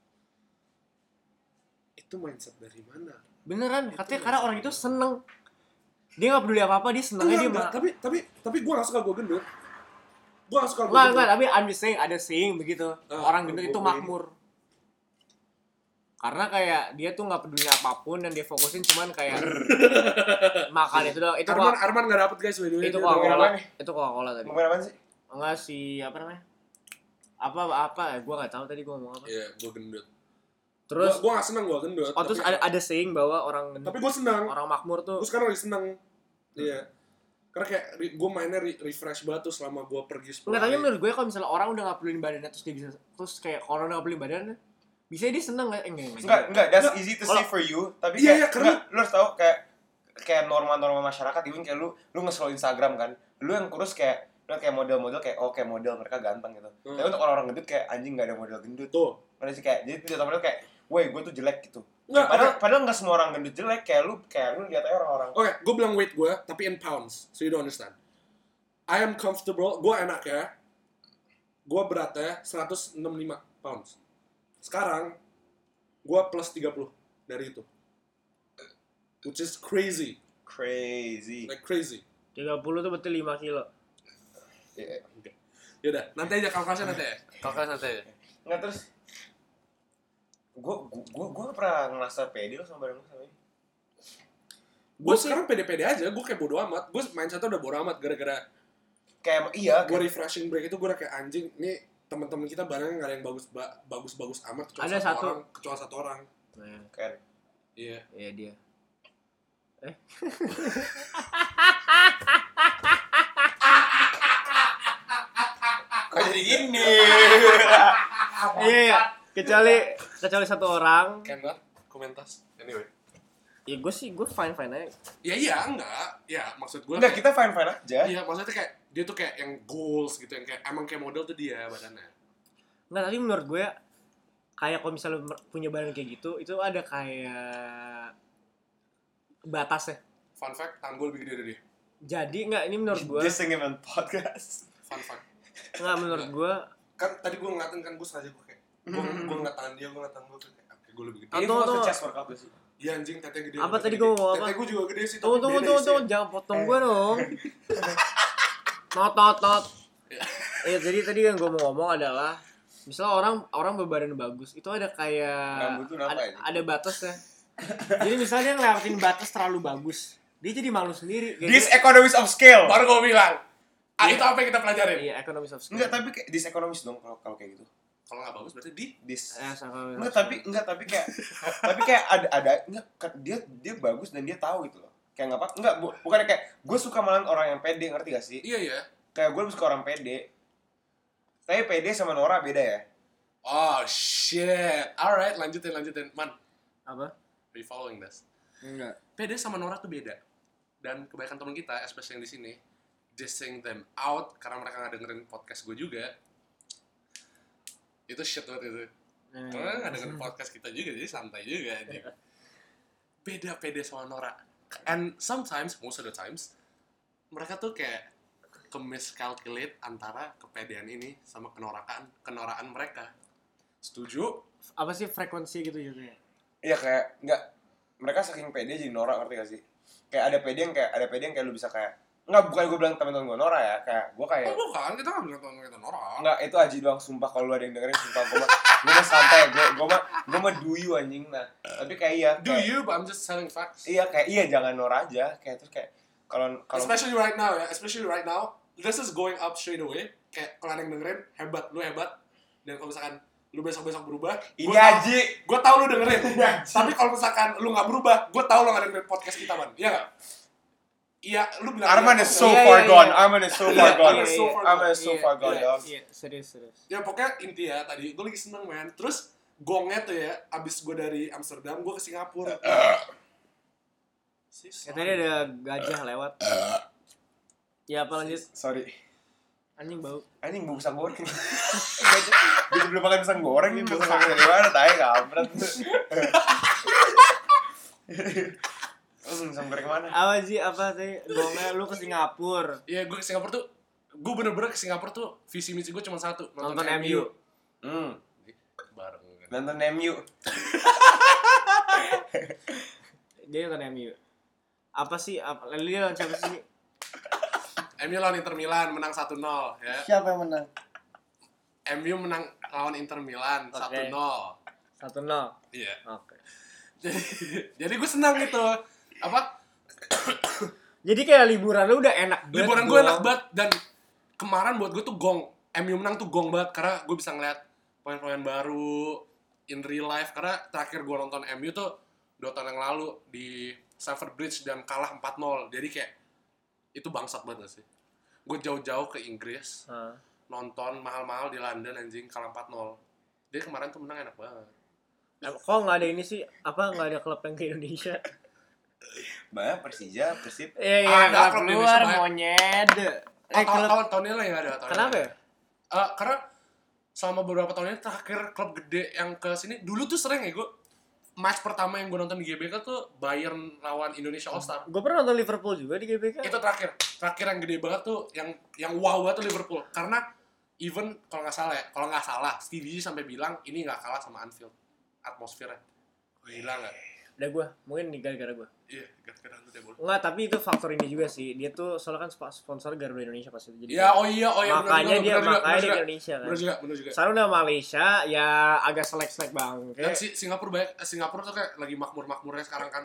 Itu mindset dari mana? beneran Itu katanya mindset karena orang itu dari seneng dia nggak peduli apa apa dia senengnya dia Enggak, mah tapi, tapi, tapi gue gak suka gue gendut. Gue gak suka gue nggak gendut. nggak tapi I'm just saying ada saying begitu Ah, orang gendut gua- itu gua- makmur karena kayak dia tuh nggak peduli apapun dan dia fokusin cuman kayak makan itu doang itu Arman, kok Arman gak dapet guys, by the way. itu Dia Coca udah- Cola nih? itu Coca Cola tadi Ngomongin apaan sih? enggak sih apa namanya apa apa gue nggak tahu tadi gue ngomong apa Iya, gue gendut. terus gue gak seneng gue gendut. oh terus ada ada saying bahwa orang gendut Tapi gue seneng. orang makmur tuh Gue sekarang lagi seneng. Iya. Karena kayak gue mainnya re- refresh banget tuh selama gue pergi sepuluh Enggak, tapi hari. menurut gue kalau misalnya orang udah nggak peduliin badannya terus dia bisa terus kayak kalau udah nggak peduliin badannya bisa dia seneng nggak? Eh, enggak, enggak. Enggak, enggak, that's Enggak. easy to Kalau- say for you, tapi Iya, kayak iya, karena- enggak, lu harus tahu kayak kayak norma-norma masyarakat even kayak lu lu nge-scroll Instagram kan. Lu yang kurus kayak lu kayak model-model kayak oh kayak model mereka ganteng gitu. Hmm. Tapi untuk orang-orang gendut kayak anjing enggak ada model gendut. Tuh. Mana sih kayak jadi tidak model kayak, "Woi, gue tuh jelek" gitu. Enggak, padahal oke. padahal enggak semua orang gendut jelek kayak lu kayak lu lihat aja orang-orang. Oke, gue bilang weight gue, tapi in pounds. So you don't understand. I am comfortable. Gue enak ya. Gue beratnya seratus enam puluh lima pounds. Sekarang, gue plus tiga puluh dari itu. Which is crazy. Crazy. Like crazy. tiga puluh tuh betul lima kilo. Iya. Yaudah, nanti aja kalkulasinya nanti ya. Kalkulasi nanti aja. Enggak terus gue gue gue gak pernah ngerasa pede loh sama badan gue sama ini. Gue sekarang pede-pede aja, gue kayak bodo amat. Gue mindsetnya udah bodo amat gara-gara kayak iya gue refreshing break itu gue udah kayak anjing. Nih teman-teman kita barangnya nggak ada yang bagus ba- bagus-bagus amat kecuali Ada satu, satu. orang, kecuali satu orang. Nah, kan Iya. iya dia. Eh. kok jadi gini. Iya, iya. Kecuali kecuali satu orang. Kan lah, komentas. Anyway. Ya gue sih gue fine fine aja. Ya iya enggak. Ya maksud gue. Enggak, kita fine fine aja. Iya maksudnya kayak dia tuh kayak yang goals gitu, yang kayak emang kayak model tuh dia badannya. Enggak, tapi menurut gue kayak kalau misalnya punya badan kayak gitu, itu ada kayak batasnya. Fun fact, tangan gue lebih gede dari dia. Jadi enggak, ini menurut gue. Dia singin podcast. Fun fact. Enggak, menurut gue. Kan tadi gue ngeliatin kan gue sengaja gue kayak gue gue ngeliat tangan dia, gue ngeliat tangan gue kayak kayak gue lebih gede. Ah, Ini tunggu, waktu tunggu. chest workout sih. Iya anjing, tete gede. Apa tete tadi gede. gue ngomong apa? Tete gue juga gede sih. Tunggu, tapi tunggu, beda tunggu, isinya. tunggu, jangan potong gue dong. Not, not, not. Eh, jadi tadi yang gue mau ngomong adalah, misalnya orang orang berbadan bagus, itu ada kayak Rambut tuh kenapa ada, ini? ada batasnya. Jadi misalnya dia ngelewatin batas terlalu bagus, dia jadi malu sendiri. Kayak This gitu. economies of scale. Baru gue bilang. Ah itu apa yang kita pelajarin? Iya, economies of scale. Enggak, tapi kayak this economies dong kalau kalau kayak gitu. Kalau nggak bagus berarti di. This Eh, economies enggak of tapi enggak tapi kayak tapi kayak ada ada enggak kan dia dia bagus dan dia tahu gitu loh. Kayak enggak apa enggak bu, bukannya kayak gue suka malah orang yang pede, ngerti gak sih? Iya ya. Kayak gue lebih suka orang pede. Tapi pede sama Nora beda ya. Oh shit. Alright, lanjutin lanjutin. Man, apa? are you following this? Enggak. Pede sama Nora tuh beda. Dan kebanyakan teman kita, especially yang di sini, dissing them out karena mereka nggak dengerin podcast gue juga. Itu shit banget itu. Hmm. Karena nggak dengerin podcast kita juga, jadi santai juga aja. Beda pede sama Nora. And sometimes, most of the times, mereka tuh kayak ke-miscalculate antara kepedean ini sama kenorakan, kenoraan mereka. Setuju? Apa sih frekuensi gitu gitu ya? Iya kayak enggak mereka saking pede jadi Nora, ngerti gak sih? Kayak ada pede yang kayak ada pede yang kayak lu bisa kayak enggak, bukan gue bilang teman-teman gue Nora ya, kayak gue kayak Oh bukan, kita nggak bilang teman kita Nora. enggak, itu Aji doang, sumpah. Kalau lu ada yang dengerin sumpah gue mah gue mah santai, gue gue mah gue mah do you anjing. Nah tapi kayak iya Do kayak, you? But I'm just telling facts. iya kayak iya jangan Nora aja kayak terus kayak kalau kalau Especially right now ya, especially right now, this is going up straight away. Kayak kalau ada yang dengerin, hebat, lu hebat. Dan kalau misalkan lu besok-besok berubah, ini gua Aji gue tau lu dengerin. Tapi kalau misalkan lu nggak berubah, gue tau lu nggak dengerin podcast kita, man. Iya nggak? Iya, lu bilang. Arman iya, is so Iya, far iya, gone. iya. Arman is so Iya, far gone. Arman is so far Arman is so Iya, far gone, iya, dog. Iya, serius, serius. Ya pokoknya inti ya tadi, gue lagi seneng, man. Terus gongnya tuh ya, abis gue dari Amsterdam, gue ke Singapura. Sih, Ya, tadi ada gajah lewat. Ya apa lanjut? Sorry. Anjing bau. Anjing bau pisang goreng. Gue belum makan pisang goreng nih, pisang goreng dari mana? Tai kampret. Terus pisang goreng mana? Apa sih apa tadi? Gongnya lu ke Singapura. Iya, gue ke Singapura tuh, gue bener-bener ke Singapura tuh, visi misi gue cuma satu. Nonton M U. Hmm, Bareng. nonton M U. Dia nonton M U. Apa sih? Apa? Lalu dia lawan siapa sih? M U lawan Inter Milan menang satu nol ya. Siapa yang menang? M U menang lawan Inter Milan Oke. satu nol. satu nol. Iya. Oke. Jadi jadi gue senang gitu. Apa? Jadi kayak liburan lu udah enak banget. Liburan gue Gong. enak banget dan kemarin buat gue tuh gong. M U menang tuh gong banget karena gue bisa ngeliat pemain-pemain baru in real life, karena terakhir gue nonton M U tuh dua tahun yang lalu di Stamford Bridge dan kalah empat nol. Jadi kayak itu bangsat banget gak sih? Gue jauh-jauh ke Inggris, Hah. nonton mahal-mahal di London anjing, kalah empat nol. Jadi kemarin tuh menang enak banget. Nah, kok nggak ada ini sih? Apa nggak ada klub yang ke Indonesia? Banyak Persija, Persib. Iya iya, Ada klub klub di luar Indonesia, monyet. Eh tahun, klub. tahun, tahun ini lah yang ada. Tahun ini Kenapa lah. ya? Eh, karena selama beberapa tahun ini terakhir klub gede yang ke sini, dulu tuh sering ya gue, match pertama yang gue nonton di G B K tuh Bayern lawan Indonesia All Star. Gue pernah nonton Liverpool juga di G B K. Itu terakhir, terakhir yang gede banget tuh, yang yang wow banget tuh Liverpool. Karena even kalau nggak salah ya, kalau nggak salah, Stevie G sampai bilang ini nggak kalah sama Anfield atmosfernya. Gila nggak? Udah gue, mungkin nih gara-gara gue. Iya, gara-gara lu deh bol. Enggak, tapi itu faktor ini juga sih. Dia tuh soalnya kan sp- sponsor Garuda Indonesia pasti. Jadi Ya, oh iya, oh iya. bener makanya juga, dia bener juga, makanya bener dia juga. ke Indonesia kan. Bener juga, bener juga. Sekarang udah Malaysia ya agak selek-selek bang. Dan si Singapura banyak, eh, Singapura tuh kayak lagi makmur-makmurnya sekarang kan.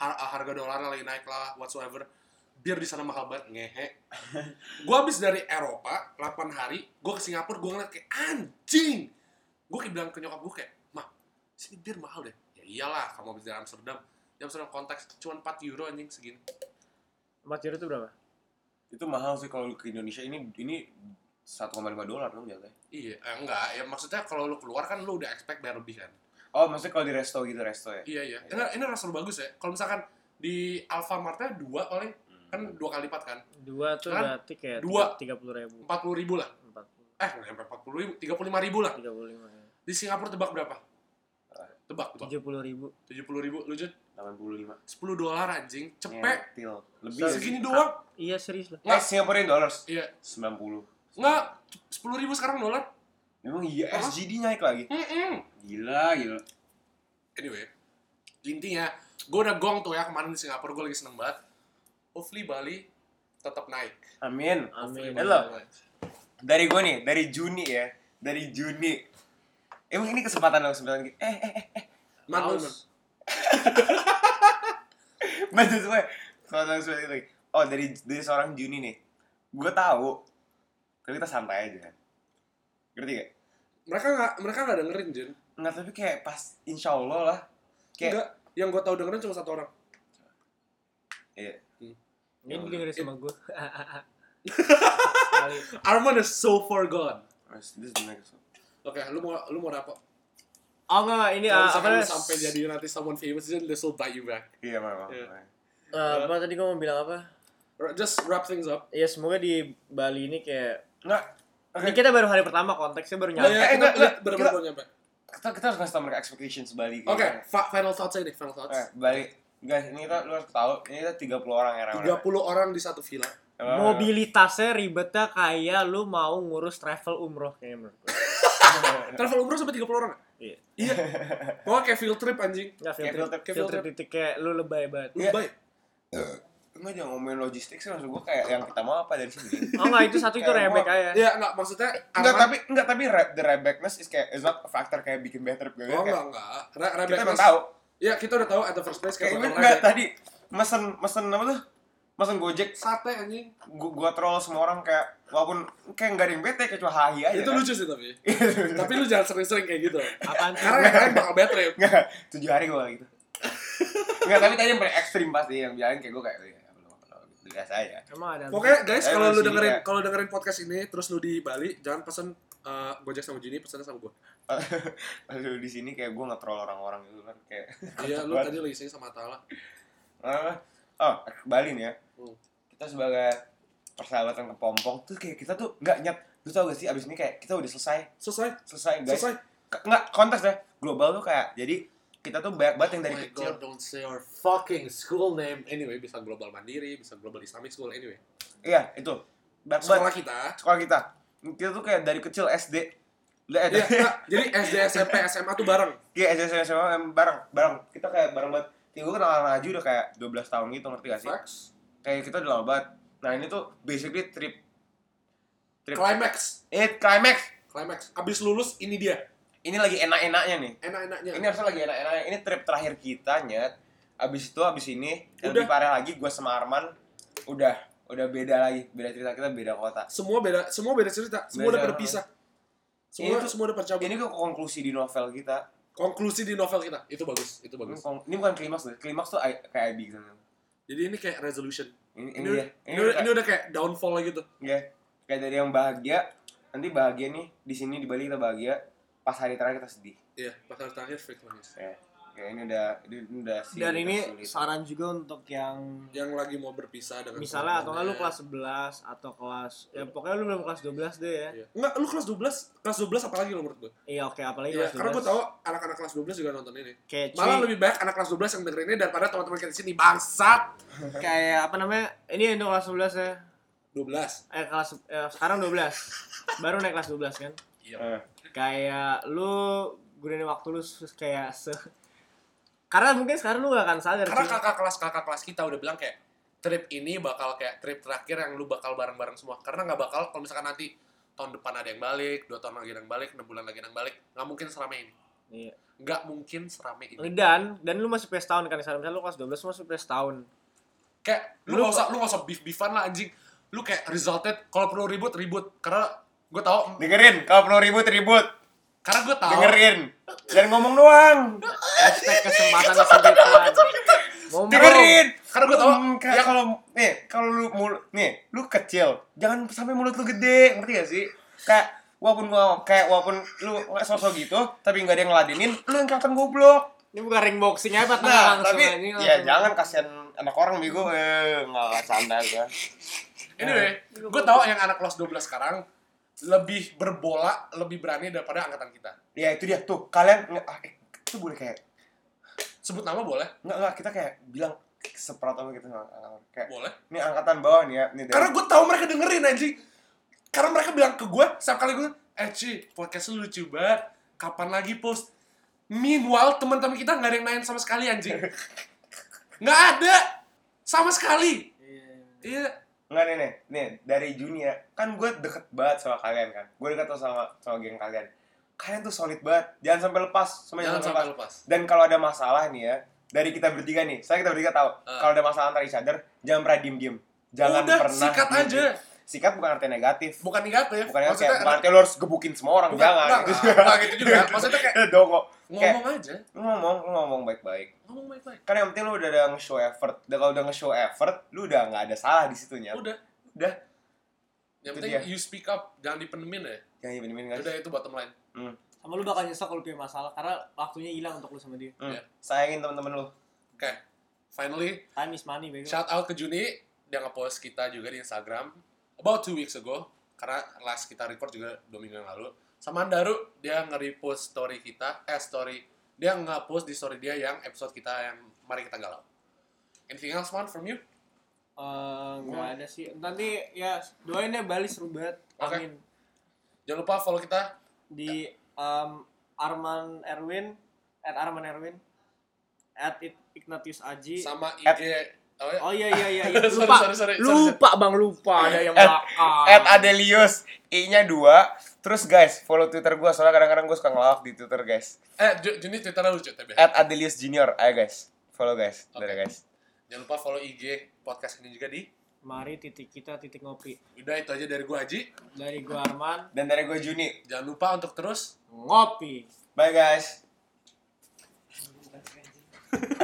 har- harga dolar lagi naik lah, whatsoever. Bir di sana mahal banget, ngehe. Gue habis dari Eropa, delapan hari, gue ke Singapura, gue ngeliat kayak anjing. Gue kayak bilang ke nyokap gue kayak, "Mah, sini bir mahal deh." Ya iyalah, kamu habis dari Amsterdam. Di Amsterdam konteks cuma empat euro anjing segini. empat euro itu berapa? Itu mahal sih kalau lu ke Indonesia. Ini ini satu koma lima dolar dong jatuhnya. Iya, eh, enggak. Ya maksudnya kalau lu keluar kan lu udah expect bayar lebih kan. Oh, maksudnya kalau di resto gitu, resto ya? Iya, iya. Ini, ini rasa bagus ya. Kalau misalkan di Alfamart-nya dua paling, kan dua kali lipat kan. Dua tuh Kan? berarti kayak Dua. tiga puluh ribu. empat puluh ribu lah. Empat puluh. Eh, nggak sampai empat puluh ribu. tiga puluh lima ribu lah. Tiga puluh lima. Ya. Di Singapura tebak berapa? Tebak, tebak. Tujuh puluh ribu. tujuh puluh ribu. Lu Jun? delapan puluh lima. sepuluh dolar anjing. Cepet. Ngetil. Lebih So, sih. Segini doang. Iya serius lah. Eh, Singaporean dollars. Iya. sembilan puluh. Nggak, sepuluh ribu sekarang dolar. Memang iya, Hah? S G D naik lagi. Mm-mm. Gila, gila. Anyway, intinya, gue udah gong tuh ya kemarin di Singapura, gue lagi seneng banget. Hopefully Bali tetap naik. Amin. Amin. Halo. Dari gue nih, dari Juni ya. Dari Juni. Emang ini kesempatan dong, kesempatan gitu. Eh, eh, eh, eh. Man, man, man. Haus. Baca semua. Kesempatan seperti itu. Oh, dari dari seorang Juni nih. Gue tahu. Kalau kita santai aja. Ngerti gak? Mereka nggak, mereka nggak dengerin Jun. Enggak, tapi kayak pas insya Allah lah. Kayak, Enggak, yang gue tahu dengerin cuma satu orang. iya. Ini dengerin sama gue. Arman is so far gone. This is the next one. Oke, lu mau lu mau apa? Oh enggak, ini Kalau uh, misalkan apa lu sampai jadi nanti someone famous, then this will bite you back. Iya, memang. Iya. uh, apa tadi gue mau bilang apa? Just wrap things up. Ya semoga di Bali ini kayak Enggak. Oke. ini kita baru hari pertama, konteksnya baru Nah, nyampe. ya, eh, kita enggak, enggak. bener-bener Kita- mau nyampe. Kita, kita harus ngasih tau mereka expectations Bali. Oke, fa- final thoughts aja nih, final thoughts. Eh, Bali. Guys, ini kita lu harus tahu, ini kita tiga puluh orang ya. tiga puluh orang di satu villa. Mobilitasnya ribetnya kayak lu mau ngurus travel umroh kayaknya menurut gue. Travel umroh sampai tiga puluh orang nggak? Iya. Iya. Pokoknya kayak field trip anjing. Enggak Kayak filter, kayak filter filter. titik kayak lu lebay banget. Lu Iya. baik. Enggak, jangan ngomongin logistik sih, maksud gue kayak yang kita mau apa dari sini. Oh enggak, itu satu itu Kayak rebek gua- aja. Iya, enggak maksudnya Enggak, Arman- tapi enggak tapi re- the rebackness is kayak is not a factor kayak bikin bad trip gitu. Oh, Kayak, enggak, enggak. Re- kita Rebecca- emang tahu. Iya, kita udah tahu at the first place Kayak kayak ini bakal enggak rebek. tadi mesen mesen apa tuh? Mesen Gojek. Sate anjing. Gua, gua troll semua orang kayak walaupun kayak enggak ada yang bete kayak cuma hahi aja. Itu kan. lucu sih tapi. Tapi lu jangan sering-sering kayak gitu. Apaan sih? Karena yang lain bakal bad trip. Enggak, tujuh hari gua gitu. Enggak, tapi tadi yang paling ekstrim pasti yang bilangin kayak gua kayak ya belum belum biasa aja. Emang ada. Pokoknya guys, Eh, kalau lu lu sini dengerin ya. kalau dengerin podcast ini terus lu di Bali, jangan pesen uh, Gojek sama Juni, pesennya sama gua. Lalu di sini kayak gua nge-troll orang-orang gitu kan kayak Iya, lu tadi lagi sini sama Tala. apa? Oh, ke Bali nih ya. Hmm. Kita sebagai persahabatan kepompong tuh kayak kita tuh nggak nyet. Lu tau gak sih abis ini kayak kita udah selesai, Selesai. selesai guys. Selesai. K- nggak konteks ya. Global tuh kayak jadi kita tuh banyak banget yang dari Oh my kecil. God, don't say our fucking school name. Anyway, bisa Global Mandiri, bisa Global Islamic School, anyway. Iya, itu. Banyak Sekolah banget. kita. Sekolah kita. Kita tuh kayak dari kecil S D. Lihat Iya, enggak, jadi S D, S M P, S M A tuh bareng. Iya, S D S M A bareng, bareng. Kita kayak bareng banget. Kayak gue kenal Aju udah kayak dua belas tahun gitu, ngerti gak sih? Facts. Kayak kita udah lama banget. Nah, ini tuh basically trip trip Climax. Eh, climax. Climax. Abis lulus, ini dia. Ini lagi enak-enaknya nih. Enak-enaknya. Ini harusnya lagi enak-enaknya. Ini trip terakhir kita, Nyet. Abis itu, abis ini, yang Udah. lebih parah lagi, gue sama Arman udah udah beda lagi. Beda cerita, kita beda kota. Semua beda, semua beda cerita. Semua Beda. udah berpisah. Semua Ini tuh- semua udah percabut. Ini kok konklusi di novel kita. Konklusi di novel kita. Itu bagus, itu Ini, bagus. kon- ini bukan klimaks loh. Klimaks tuh I- kayak I B gitu. Jadi ini kayak resolution. Ini, Ini, ini, udah, dia. ini, udah, ini udah kayak downfall gitu. Ya, kayak dari yang bahagia, nanti bahagia nih di sini di Bali kita bahagia, pas hari terakhir kita sedih. Iya, bakal terakhir fake nangis. Ya, kayak ini udah ini, ini udah sih. Dan ini sulit. saran juga untuk yang Yang lagi mau berpisah dengan misalnya atau nggak lu teman-temannya. kelas sebelas atau kelas ya pokoknya lu belum kelas dua belas deh ya. Iya. Enggak, lu kelas dua belas, kelas dua belas apalagi lo menurut gue. Iya oke apalagi Iya, kelas karena dua gue belas. tahu anak-anak kelas dua belas juga nonton ini. Kayak Malah cuy, lebih banyak anak kelas dua belas yang dengerin ini daripada teman-teman kita di sini. Bangsat. kayak apa namanya? Ini untuk kelas sebelas ya. dua belas. Eh kelas eh, sekarang dua belas. Baru naik kelas dua belas kan. Iya. Eh, Kayak lu gunain waktu lu sus- kayak se karena mungkin sekarang lu gak akan sadar Karena sih. kakak kelas kakak kelas kita udah bilang kayak trip ini bakal kayak trip terakhir yang lu bakal bareng-bareng semua. Karena nggak bakal kalau misalkan nanti tahun depan ada yang balik, dua tahun lagi ada yang balik, enam bulan lagi ada yang balik, nggak mungkin selama ini. Iya. Nggak mungkin serame ini. Dan dan lu masih P S tahun kan, misalnya lu kelas dua belas lu masih P S tahun. Kayak lu Lu- nggak usah lu nggak usah beef beefan lah anjing. Lu kayak resulted kalau perlu ribut ribut karena gue tau Dengerin, kalau perlu ribut ribut. karena gue tau Dengerin. Jangan ngomong doang. Hashtag kesempatan kesempitan. Ngomong. Dengerin. karena gue tau Hmm, kayak yang kalau nih, kalau lu mul nih, lu kecil, jangan sampai mulut lu gede, ngerti gak sih? Kayak walaupun gua kayak walaupun lu nggak sosok gitu, tapi nggak ada yang ngeladenin, lu yang kelihatan goblok. Ini bukan ring boxing apa tengah Nah, langsung tapi ini ya langsung. jangan kasihan anak orang bego, eh nggak canda gua. anyway gue tau yang anak kelas dua belas sekarang lebih berbola lebih berani daripada angkatan kita. Ya itu dia tuh, kalian nggak, ah, eh, itu boleh kayak Sebut nama boleh? nggak nggak kita kayak bilang seperatomo gitu nggak nggak- kayak Boleh. ini angkatan bawah nih ya, nih dari Karena gue tahu mereka dengerin anjing. Karena mereka bilang ke gue, setiap kali gue, eh Ci, podcast lu lucu banget. Kapan lagi post? Meanwhile, teman-teman kita nggak ada yang main sama sekali anjing. Nggak ada. Sama sekali. Iya. nggak nih nih nih dari Juni ya, kan gue deket banget sama kalian kan, gue deket tuh sama sama geng kalian. Kalian tuh solid banget, jangan sampai lepas, sama Jangan sampai lepas. Dan kalau ada masalah nih ya, dari kita bertiga nih, saya kita bertiga tahu, Uh. kalau ada masalah antara each other, jangan pernah diem-diem. Jangan Udah, pernah sikat diem-diem. aja. Sikat bukan artinya negatif. Bukan negatif. Bukan kayak, Maksudnya, bukan artinya lo harus gebukin semua orang, bukan, jangan. enggak, enggak, enggak gitu juga. Maksudnya kayak, Dongo. Kayak, ngomong aja. lu ngomong, lu ngomong baik-baik. Ngomong baik-baik. Kan yang penting lu udah ada nge-show effort. Dan kalau udah nge-show effort, lu udah nggak ada salah di situnya. Udah. Udah. Yang Itu penting dia. you speak up, jangan dipenemin ya. Jangan dibenemin guys. Udah itu bottom line. Hmm. Sama lu bakal nyesel kalau punya masalah karena waktunya hilang untuk lu sama dia. Hmm. Iya. Sayangin teman-teman lu. Oke. Finally, Time is money, bego. shout out ke Juni. Dia nge-post kita juga di Instagram. About two weeks ago. Karena last kita record juga dua minggu yang lalu. Sama Daru, dia nge-repost story kita. Eh, story. Dia nge-post di story dia yang episode kita yang Mari Kita Galau. Anything else, man, from you? Eh, nggak ada sih. Nanti ya doain ya Bali seru banget. Oke. Amin. Jangan lupa follow kita. Di um, Arman Erwin, at Arman Erwin, at It- Ignatius Aji. Sama I G. At- Oh, ya? Oh iya iya iya, iya. Sorry, lupa. sorry, sorry, sorry, lupa Bang, lupa ada yang At- belakang. At Adelius, I-nya dua. Terus guys, follow Twitter gue, soalnya kadang-kadang gue suka ngelawak di Twitter guys. Eh, Ju- Juni Twitternya lucu, tapi. At Adelius Junior, ayo guys. Follow guys, Oke. dari guys. Jangan lupa follow I G podcast ini juga di. Mari titik kita titik ngopi. Udah itu aja dari gua Haji. Dari gua Arman, Dan dari gue Juni. Jangan lupa untuk terus ngopi. Bye guys.